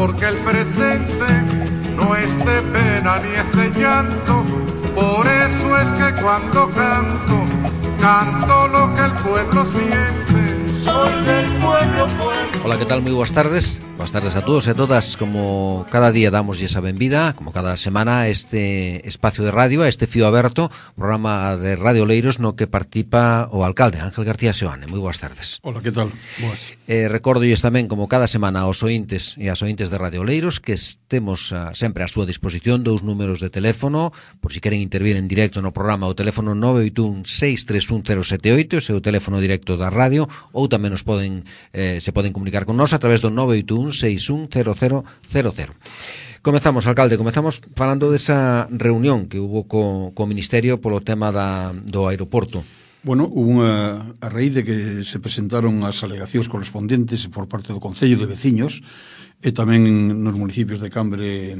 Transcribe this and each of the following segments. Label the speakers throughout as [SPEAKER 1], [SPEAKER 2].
[SPEAKER 1] porque el presente no es de pena ni es de llanto. Por eso es que cuando canto, canto lo que el pueblo siente. Soy del pueblo, pueblo.
[SPEAKER 2] Hola, ¿qué tal? Muy buenas tardes. Buenas tardes a todos e a todas. Como cada día damos esa benvida, como cada semana, a este espacio de radio, a este Fío Aberto, programa de Radio Oleiros no que participa o alcalde Ángel García Seoane. Moi boas tardes.
[SPEAKER 3] Hola, que tal? Boas.
[SPEAKER 2] Recordolles tamén, como cada semana, aos ointes e as ointes de Radio Oleiros que estemos sempre á súa disposición dous números de teléfono, por si queren intervir en directo no programa, o teléfono 981-631-078, o seu teléfono directo da radio, ou tamén nos poden se poden comunicar con nós a través do 981-610000. Comezamos, alcalde, falando desa reunión que hubo co Ministerio polo tema do aeroporto.
[SPEAKER 3] Bueno, hubo a raíz de que se presentaron as alegacións correspondentes por parte do Concello de Veciños e tamén nos municipios de Cambre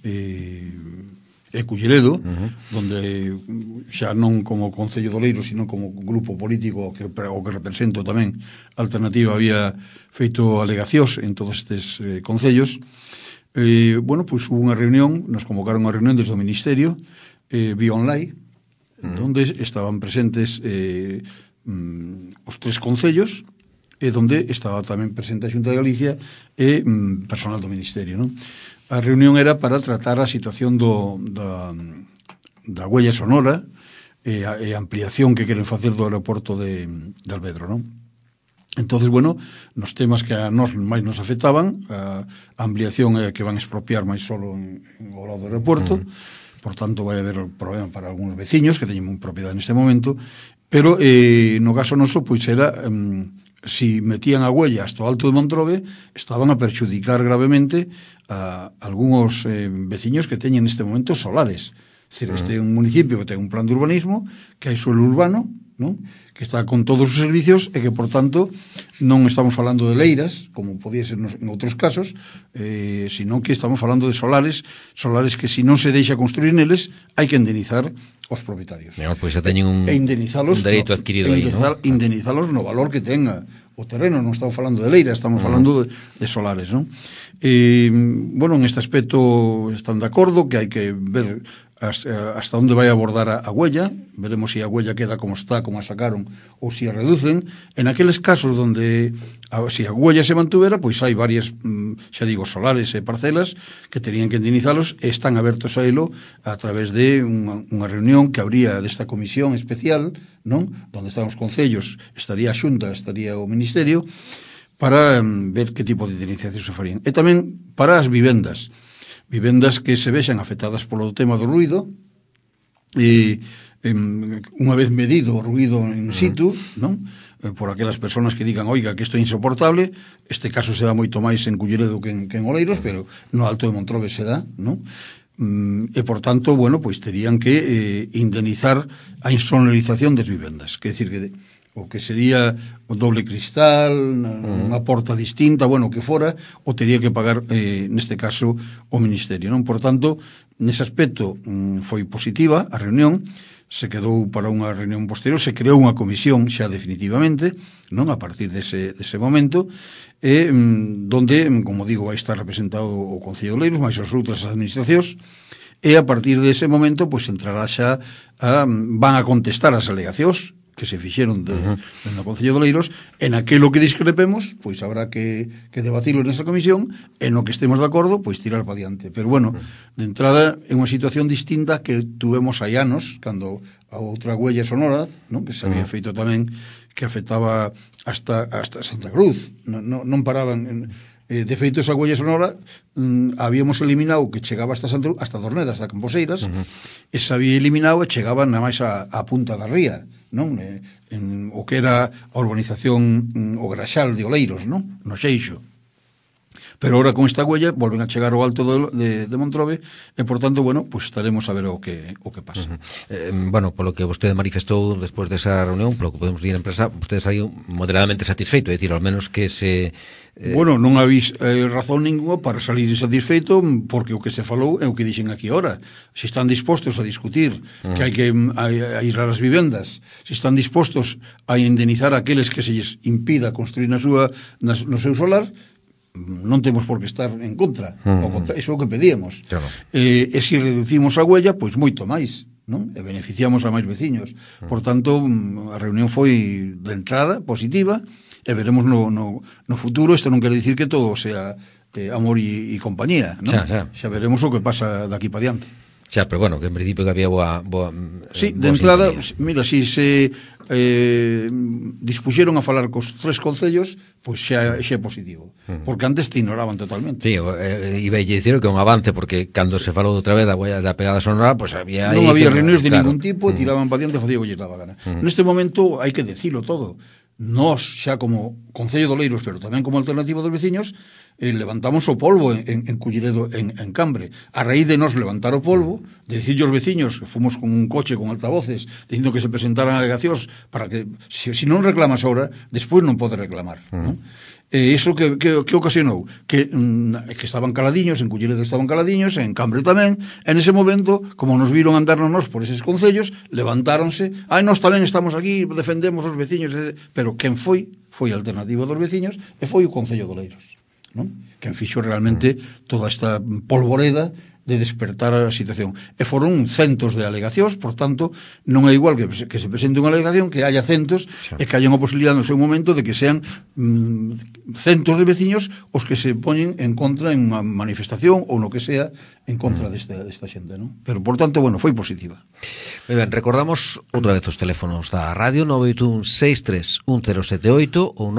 [SPEAKER 3] e Culleredo, donde xa non como Concello de Oleiros, sino como grupo político que represento tamén Alternativa, había feito alegacións en todos estes concellos. Bueno, pois hubo unha reunión, nos convocaron a reunión desde o Ministerio vía online, donde estaban presentes os tres concellos e donde estaba tamén presente a Xunta de Galicia e personal do Ministerio, non? A reunión era para tratar a situación da huella sonora e a ampliación que queren facer do aeroporto de Alvedro, non? Entonces, bueno, nos temas que a nós máis nos afectaban, a ampliación é que van a expropiar máis solo ao lado do aeroporto, por tanto vai haber problema para algúns veciños que teñen propiedade neste momento, pero no caso noso, pois era si metían a huella hasta o Alto de Montrobe, estaban a perxudicar gravemente a algúns veciños que teñen neste momento solares. Es decir, este é un municipio que ten un plan de urbanismo, que hai suelo urbano, non? Que está con todos os servicios e que, por tanto, non estamos falando de leiras, como podía ser en outros casos, sino que estamos falando de solares que, se non se deixa construir neles, hai que indemnizar os propietarios.
[SPEAKER 2] Pois xa teñen un dereito adquirido aí, non?
[SPEAKER 3] Indemnizalos no valor que tenga o terreno, non estamos falando de leiras, estamos falando de solares, non? Bueno, en este aspecto están de acordo que hai que ver hasta onde vai abordar a huella, veremos se a huella queda como está, como a sacaron, ou se a reducen. En aqueles casos donde se a huella se mantuvera, pois hai varias, xa digo, solares e parcelas que terían que indemnizalos e están abertos a elo a través de unha reunión que habría desta comisión especial, non? Donde están os concellos, estaría a Xunta, estaría o Ministerio, para ver que tipo de indemnizacións se farían. E tamén para as vivendas que se vexan afectadas polo tema do ruido, e unha vez medido o ruido in situ, non? Por aquelas persoas que digan, oiga, que isto é insoportable. Este caso se dá moito máis en Culleredo que en Oleiros, pero no Alto de Montrobe se dá, non? E, por tanto, bueno, pois terían que indemnizar a insonorización das vivendas, que decir que o que sería o doble cristal, unha porta distinta, bueno, que fora, o tería que pagar, neste caso, o Ministerio, non? Por tanto, nese aspecto foi positiva a reunión, se quedou para unha reunión posterior, se creou unha comisión xa definitivamente, non? A partir dese momento, donde, como digo, vai estar representado o Concello de Oleiros, máis as outras administracións, e a partir dese momento, pois entrará xa, van a contestar as alegacións que se fixeron no Concello de Oleiros. En aquilo que discrepemos, pois habrá que debatilo nesa comisión, e no que estemos de acordo, pois tirar para diante. Pero bueno, de entrada é unha situación distinta que tuvemos hai anos, cando a outra huella sonora, non? Que se había feito tamén, que afectaba hasta Santa Cruz, non paraban. De feito, esa huella sonora habíamos eliminado que chegaba hasta Dorneda, hasta Camposeiras, e se había eliminado e chegaba nada máis a punta da ría, non? En o que era a urbanización o Graxal de Oleiros, non? No Xeixo. Pero ahora con esta huella volven a chegar ao Alto de Montrobe e, por tanto, bueno, pues estaremos a ver o que pasa.
[SPEAKER 2] Bueno, polo que vostede manifestou despois desa reunión, polo que podemos dir en empresa, vostede saiu moderadamente satisfeito, é dicir, ao menos que se...
[SPEAKER 3] Bueno, non habéis razón ninguna para salir insatisfeito, porque o que se falou é o que dixen aquí ahora. Se están dispostos a discutir que hai que aislar as vivendas, se están dispostos a indemnizar aqueles que se lles impida construir no seu solar, non temos por que estar en contra, iso é o que pedíamos.
[SPEAKER 2] Claro.
[SPEAKER 3] E se reducimos a huella, pois moito máis, non? E beneficiamos a máis veciños. Por tanto, a reunión foi de entrada positiva, e veremos no futuro. Isto non quere dicir que todo sea amor e compañía, non? Xa veremos o que pasa daqui para diante.
[SPEAKER 2] Xa, pero bueno, que en principio que había boa
[SPEAKER 3] sí, de entrada, mira, si se dispuxeron a falar cos 3 concellos, pois xa é positivo, porque antes te ignoraban totalmente.
[SPEAKER 2] Sí, iba a dicir que é un avance, porque cando se falou outra vez da pegada sonora, pois había
[SPEAKER 3] non había reunións de ningún tipo, e tiraban para diante e facía o que lle daba gana. Neste momento hai que decilo todo. Nós, xa como Concello de Oleiros, pero tamén como alternativa dos veciños, levantamos o polvo en Culleredo, en Cambre. A raíz de nos levantar o polvo, de dicirlle aos veciños, fomos con un coche con altavoces, dicindo que se presentaran alegacións para que, se non reclamas ahora, despois non pode reclamar, non? E iso que ocasionou que estaban caladiños, en Culleredo estaban caladiños, en Cambre tamén, e nese momento, como nos viron andarnos nós por eses concellos, levantáronse, nós tamén estamos aquí, defendemos os veciños, pero quen foi a alternativa dos veciños, e foi o Concello de Oleiros, non? Quen fixo realmente toda esta polvoreda de despertar a situación. E foron centos de alegacións, por tanto, non é igual que se presente unha alegación, que haya centos, e que haya unha posibilidad no seu momento de que sean centos de veciños os que se poñen en contra en unha manifestación ou no que sea en contra desta xente, non? Pero, por tanto, bueno, foi positiva.
[SPEAKER 2] Moi ben, recordamos outra vez os teléfonos da radio, 981-63-1078 ou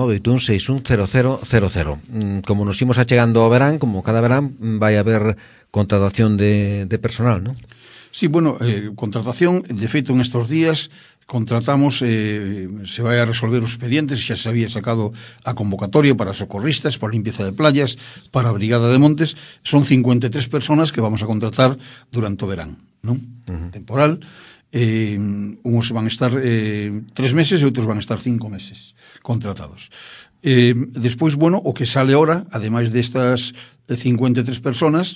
[SPEAKER 2] 981-610000. Como nos imos achegando ao verán, como cada verán, vai haber contratación de personal, non?
[SPEAKER 3] Sí, bueno, contratación, de feito, en estos días contratamos, se vai a resolver os expedientes, xa se había sacado a convocatoria para socorristas, para limpieza de playas, para a brigada de montes. Son 53 personas que vamos a contratar durante o verán, non? Temporal. Uns van a estar 3 meses e outros van a estar 5 meses contratados. Despois, bueno, o que sale ahora, ademais destas 53 personas,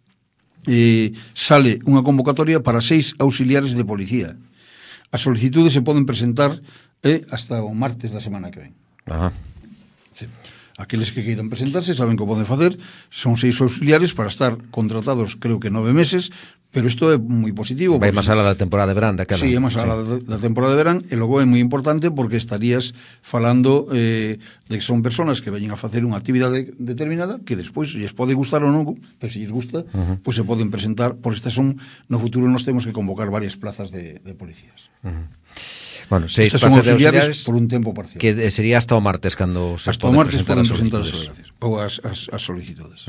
[SPEAKER 3] sale unha convocatoria para 6 auxiliares de policía. As solicitudes se poden presentar hasta o martes da semana que ven. Sí. Aqueles que queiran presentarse saben que o poden facer. Son 6 auxiliares para estar contratados, creo que 9 meses, pero isto é moi positivo.
[SPEAKER 2] Vai máis alá da temporada de verán, daquela.
[SPEAKER 3] Sí, é máis alá da temporada de verán, e logo é moi importante porque estarías falando de que son personas que veñen a facer unha actividade determinada que despois lles pode gustar ou non, pero se lles gusta, pois se poden presentar, por estas son, no futuro nos temos que convocar varias plazas de policías.
[SPEAKER 2] Bueno, 6
[SPEAKER 3] son auxiliares por un tempo parcial.
[SPEAKER 2] Que sería hasta o martes cando se
[SPEAKER 3] hasta o martes poden presentar as alegacións ou as solicitudes.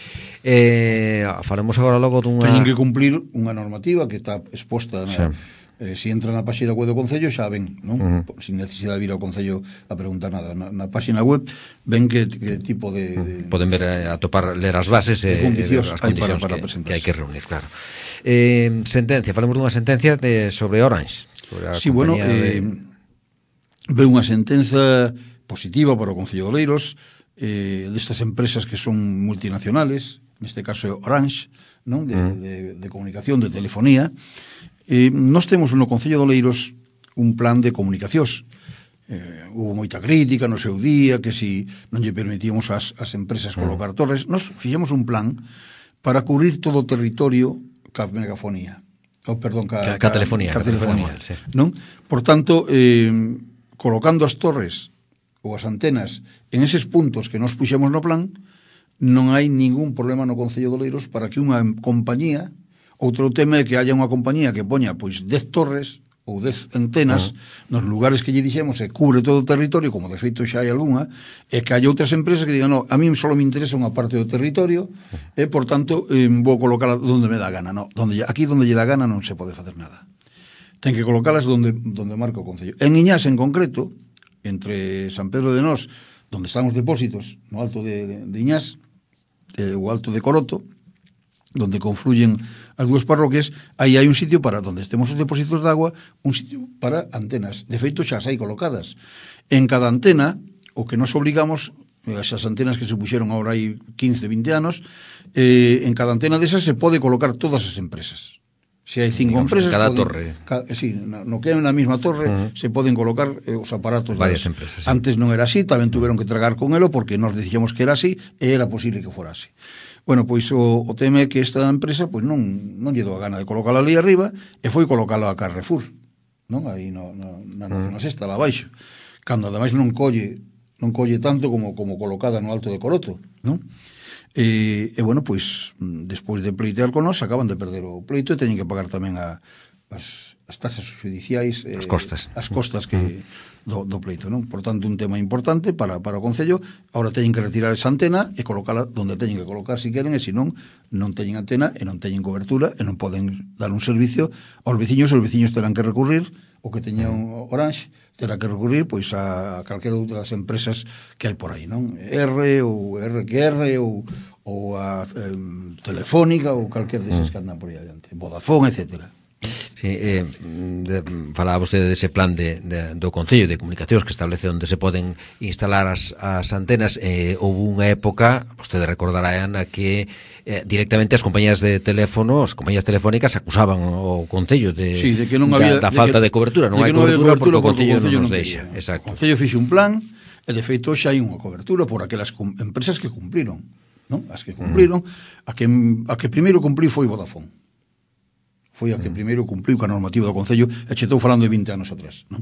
[SPEAKER 2] Falemos agora logo dunha...
[SPEAKER 3] Teñen que cumplir unha normativa que está exposta se entra na página web do Concello xa ven, non? Sin necesidade de vir ao Concello a preguntar nada. Na página web ven que tipo de...
[SPEAKER 2] Poden ver, atopar, ler as bases e as condicións que hai que reunir, claro. Sentencia, falemos dunha sentencia sobre Orange.
[SPEAKER 3] Sí, bueno, ve unha sentenza positiva para o Concello de Oleiros, destas empresas que son multinacionales, neste caso é Orange, non? De comunicación, de telefonía. Nós temos no Concello de Oleiros un plan de comunicacións. Hubo moita crítica no seu día, que si non lle permitíamos ás empresas colocar torres. Nós fixemos un plan para cubrir todo o territorio ca megafonía. Ca
[SPEAKER 2] telefonía,
[SPEAKER 3] sí. Non? Por tanto, colocando as torres ou as antenas en eses puntos que nos puxemos no plan, non hai ningún problema no Concello de Oleiros para que unha compañía, outro tema é que haya unha compañía que poña pois 10 torres ou 10 antenas nos lugares que lle dixemos e cubre todo o territorio, como de feito xa hai algunha, e que hai outras empresas que digan, no, a mí só me interesa unha parte do territorio e, por tanto, vou colocala onde me dá gana. No, aquí onde lle dá gana non se pode facer nada. Ten que colocalas onde marca o Concello. En Iñás, en concreto, entre San Pedro de Nós, onde están os depósitos, no alto de Iñás, o alto de Coroto, donde confluyen as dúas parroquias, aí hai un sitio para donde estemos os depósitos de agua, un sitio para antenas. De feito, xa as hai colocadas. En cada antena, o que nos obligamos, esas antenas que se puxeron agora hai 15, 20 anos, en cada antena desas se pode colocar todas as empresas. Se hai 5 empresas,
[SPEAKER 2] cada torre.
[SPEAKER 3] Sí, no que é na mesma torre se poden colocar os aparatos
[SPEAKER 2] varias empresas. Sí.
[SPEAKER 3] Antes non era así, tamén tuveron que tragar con elo porque nos dicíamos que era así e era posible que fora así. Bueno, pois o tema é que esta empresa pois non lle dou a gana de colocala ali arriba e foi colocalo a Carrefour, non? Aí na sexta, lá abaixo. Cando ademais non colle tanto como colocada no Alto de Coroto, non? E bueno, pois despois de pleitear con nós acaban de perder o pleito e teñen que pagar tamén as tasas judiciais, as costas que do pleito, non? Por tanto, un tema importante para o Concello. Ahora teñen que retirar esa antena e colocala onde teñen que colocar si queren, e se non teñen antena e non teñen cobertura e non poden dar un servicio aos veciños. Os veciños terán que recurrir, o que teñan Orange terá que recurrir pois a calquera outra das empresas que hai por aí, non? R ou RQR ou a Telefónica ou calquera desas que andan por aí adiante, Vodafone, etcétera.
[SPEAKER 2] Sí, falaba vostede dese plan do Concello de Comunicacións que establece onde se poden instalar as antenas. Houve unha época, vostede recordará, Ana, que directamente as compañías de teléfono, as compañías telefónicas acusaban o Concello de que non había, da falta de cobertura. Non hai cobertura porque o Concello non nos deixa.
[SPEAKER 3] O Concello fixe un plan e de feito xa hai unha cobertura por aquelas empresas que cumpriron, non? As que cumpriron, a que primeiro cumpriu foi Vodafone. Foi a que primeiro cumpliu ca normativa do Concello, e che estou falando de 20 anos atrás, non?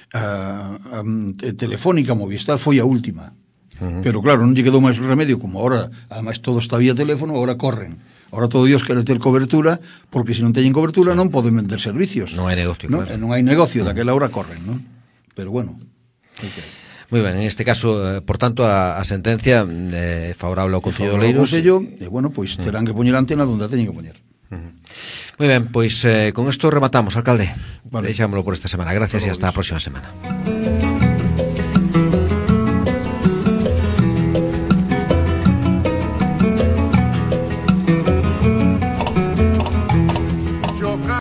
[SPEAKER 3] Telefónica, Movistar foi a última, pero claro, non lle quedou máis remedio, como agora, ademais todo está vía teléfono, agora corren. Agora todo Dios quere ter cobertura, porque se non teñen cobertura non poden vender servicios.
[SPEAKER 2] Non hai negocio,
[SPEAKER 3] non? Claro. Non hai negocio, daquela hora corren, non? Pero bueno,
[SPEAKER 2] Moi ben, en este caso, por tanto, a sentencia favorable ao Concello de Oleiros.
[SPEAKER 3] E bueno, pois terán que poñer a antena onde a teñen que poñer.
[SPEAKER 2] Moi ben, pois con isto rematamos, alcalde.
[SPEAKER 3] Vale.
[SPEAKER 2] Deixámoslo por esta semana. Gracias e hasta a próxima semana.